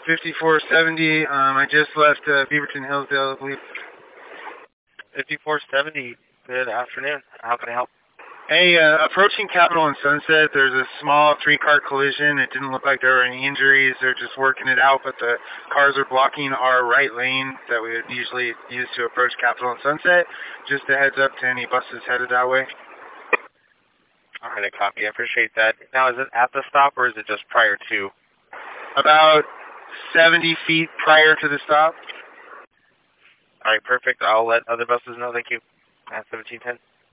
5470. I just left Beaverton Hillsdale, I believe. 5470. Good afternoon. How can I help? Hey, approaching Capitol and Sunset, there's a small three-car collision. It didn't look like there were any injuries. They're just working it out, but the cars are blocking our right lane that we would usually use to approach Capitol and Sunset. Just a heads up to any buses headed that way. All right, I copy. I appreciate that. Now, is it at the stop or is it just prior to? About 70 feet prior to the stop. All right, perfect. I'll let other buses know. Thank you. At 1710.